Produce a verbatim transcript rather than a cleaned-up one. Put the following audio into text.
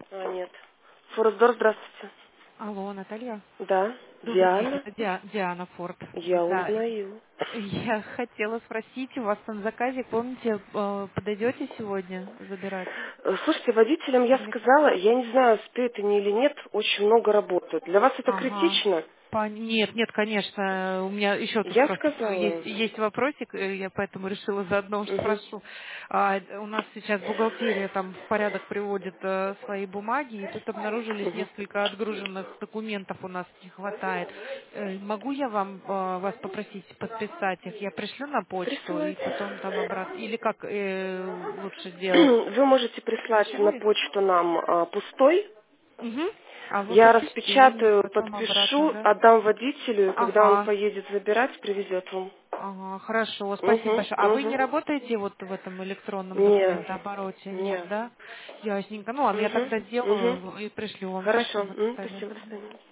А, нет. Форсдор, здравствуйте. Алло, Наталья. Да, Добрый день, Диана. это Диа- Диана Форд. Я Да, узнаю. я хотела спросить, у вас там заказик, помните, э, подойдете сегодня забирать? Э, Слушайте, водителям я Или... сказала, я не знаю, успеют они или нет, очень много работают. Для вас это Ага. критично? Пон- Нет, нет, конечно, у меня еще тут Я просто сказала. есть, есть вопросик, э, я поэтому решила заодно уж Угу. спрошу. А, у нас сейчас бухгалтерия там в порядок приводит э, свои бумаги, и тут обнаружились Угу. несколько отгруженных документов у нас не хватает. Э, могу я вам э, вас попросить подписать их? Я пришлю на почту и Присылайте. потом там обратно. Или как э, лучше сделать? Вы можете прислать на Ничего? почту нам а, пустой. Угу. А вы Я подпишите и распечатаю, потом обратно, подпишу, да? отдам водителю, и когда он Ага. поедет забирать, привезет вам. Ага, хорошо, спасибо Угу, большое. А вы не угу. работаете вот в этом электронном Не, документообороте? Нет, не. да? Ясненько. Ну ладно, я Угу, тогда угу. сделаю и пришлю вам. Хорошо. Спасибо, М, Наталья. спасибо, до Мгм. свидания.